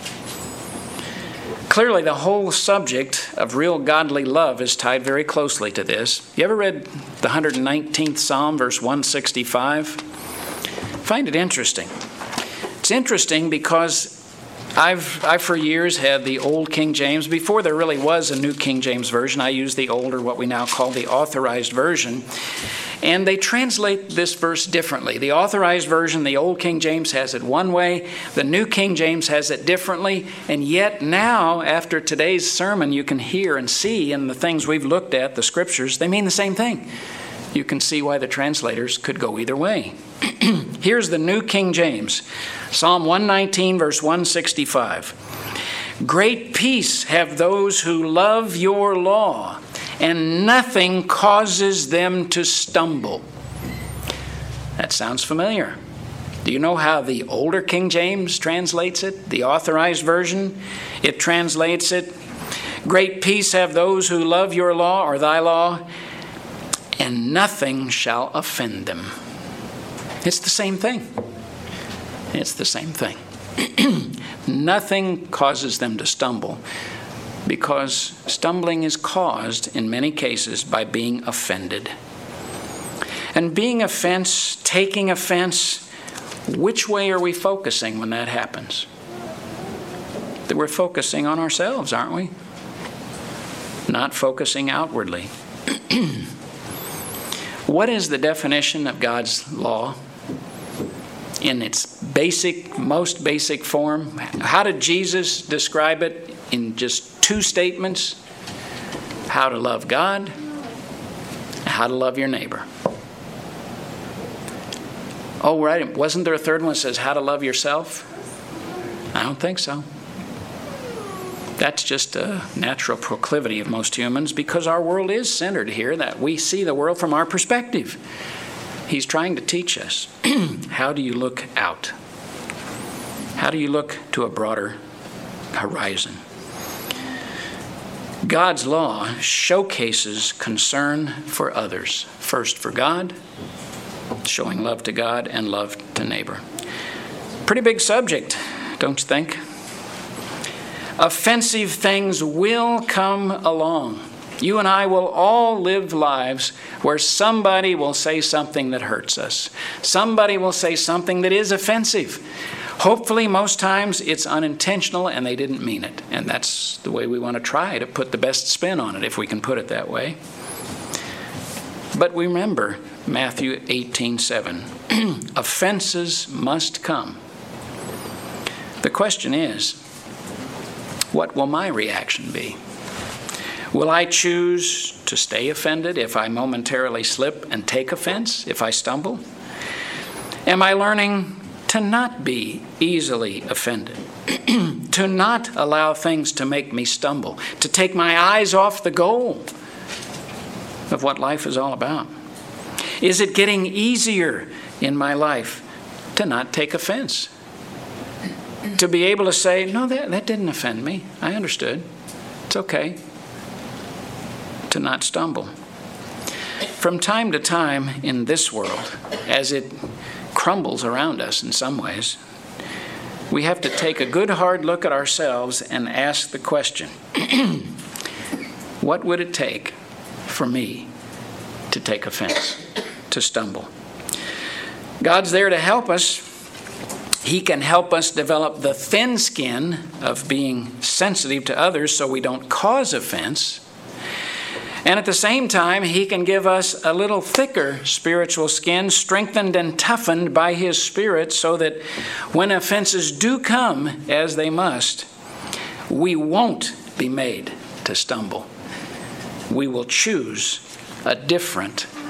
A: Clearly, the whole subject of real godly love is tied very closely to this. You ever read the one hundred nineteenth Psalm, verse one sixty-five? Find it interesting. It's interesting because I've, I for years had the old King James. Before there really was a new King James Version, I used the older, what we now call the Authorized Version. And they translate this verse differently. The Authorized Version, the old King James, has it one way. The new King James has it differently. And yet now, after today's sermon, you can hear and see in the things we've looked at, the scriptures, they mean the same thing. You can see why the translators could go either way. Here's the new King James. Psalm one nineteen, verse one sixty-five. "Great peace have those who love your law, and nothing causes them to stumble." That sounds familiar. Do you know how the older King James translates it? The Authorized Version? It translates it, "Great peace have those who love your law," or thy law, "and nothing shall offend them." It's the same thing. It's the same thing. Nothing causes them to stumble, because stumbling is caused in many cases by being offended. And being offense, taking offense, which way are we focusing when that happens? That we're focusing on ourselves, aren't we? Not focusing outwardly. What is the definition of God's law in its basic, most basic form? How did Jesus describe it in just two statements? How to love God, how to love your neighbor. Oh, right. Wasn't there a third one that says how to love yourself? I don't think so. That's just a natural proclivity of most humans, because our world is centered here, that we see the world from our perspective. He's trying to teach us. How do you look out? How do you look to a broader horizon? God's law showcases concern for others. First for God, showing love to God and love to neighbor. Pretty big subject, don't you think? Offensive things will come along. You and I will all live lives where somebody will say something that hurts us. Somebody will say something that is offensive. Hopefully, most times it's unintentional and they didn't mean it. And that's the way we want to try to put the best spin on it, if we can put it that way. But remember Matthew eighteen seven. Offenses must come. The question is, what will my reaction be? Will I choose to stay offended if I momentarily slip and take offense, if I stumble? Am I learning to not be easily offended, to not allow things to make me stumble, to take my eyes off the goal of what life is all about? Is it getting easier in my life to not take offense? To be able to say, no, that, that didn't offend me. I understood. It's okay. To not stumble. From time to time in this world, as it crumbles around us in some ways, we have to take a good hard look at ourselves and ask the question, what would it take for me to take offense, to stumble? God's there to help us. He can help us develop the thin skin of being sensitive to others so we don't cause offense. And at the same time, He can give us a little thicker spiritual skin, strengthened and toughened by His Spirit, so that when offenses do come, as they must, we won't be made to stumble. We will choose a different